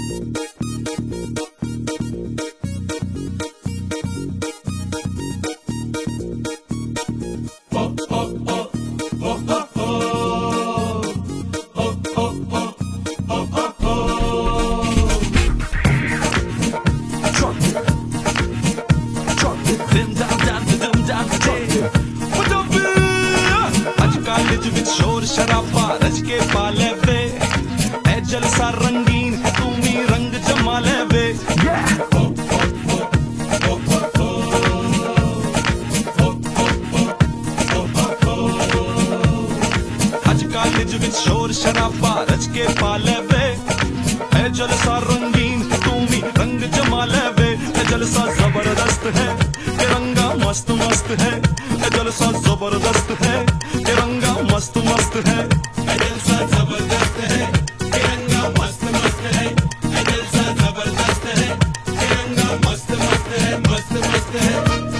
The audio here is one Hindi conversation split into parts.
शोर शराबा रच के पाले वे ए जलसा रंगीन है तू भी रंग जमा ले वे अजकल विच शोर शराबा रच के पाले वे ए जलसा रंगीन है तू भी रंग जमा ले वे ए जलसा जबरदस्त है तिरंगा मस्त मस्त है ए जलसा जबरदस्त है तिरंगा मस्त मस्त है जलसा जबरदस्त है तिरंगा मस्त मस्त है जलसा जबरदस्त है तिरंगा मस्त मस्त है मस्त मस्त है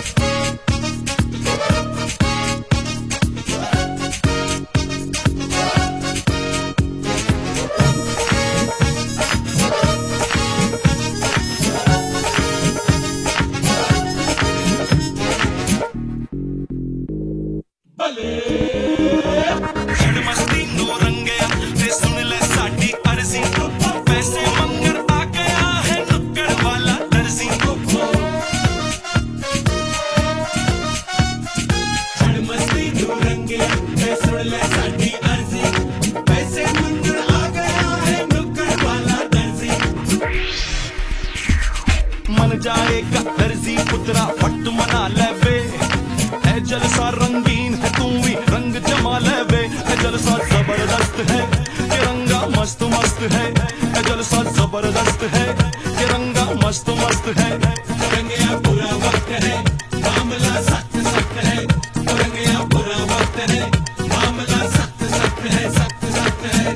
जाएगा दर्जी पुत्रा फट मना ले वे ए जलसा रंगीन है तू भी रंग जमा ले वे ए जलसा जबरदस्त है तिरंगा मस्त मस्त है ए जलसा जबरदस्त है तिरंगा मस्त मस्त है तिरंगा पूरा वक्त है मामला सख्त सख्त है तिरंगा पूरा वक्त है मामला सख्त सख्त है सख्त सख्त है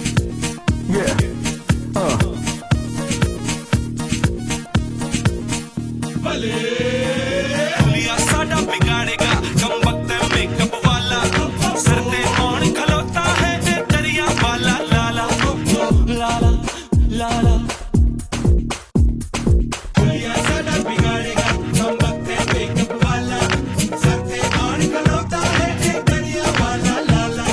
दुनिया साडा बिगाड़ेगा कम वक्त मेकअप वाला सर पे कौन खलोता है दरिया वाला लाला लाला लाला दुनिया साडा बिगाड़ेगा कम वक्त मेकअप वाला सर पे कौन खलोता है दरिया वाला लाला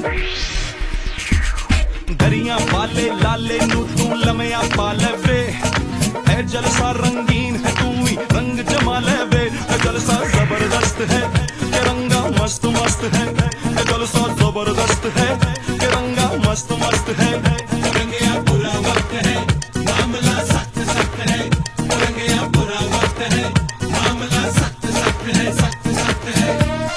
दरिया वाले लाले नू तू लमया पाले वे ए जलसा रंगीन है तू भी रंग जमा ले वे ए जलसा जबरदस्त है तिरंगा मस्त मस्त है ए जलसा जबरदस्त है तिरंगा मस्त मस्त है तिरंगा पूरा वक्त है मामला सख्त सख्त है तिरंगा पूरा वक्त है मामला सख्त सख्त है सख्त सख्त है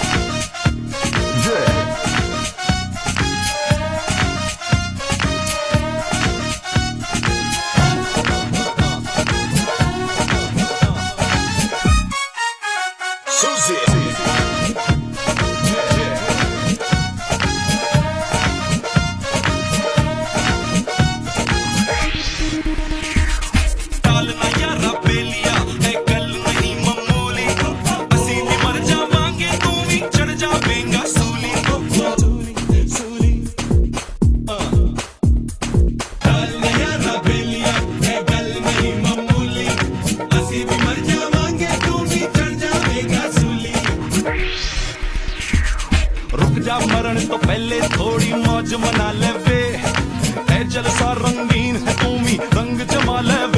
मरण तो पहले थोड़ी मौज मना ले वे ए जलसा रंगीन है तू भी रंग जमा ले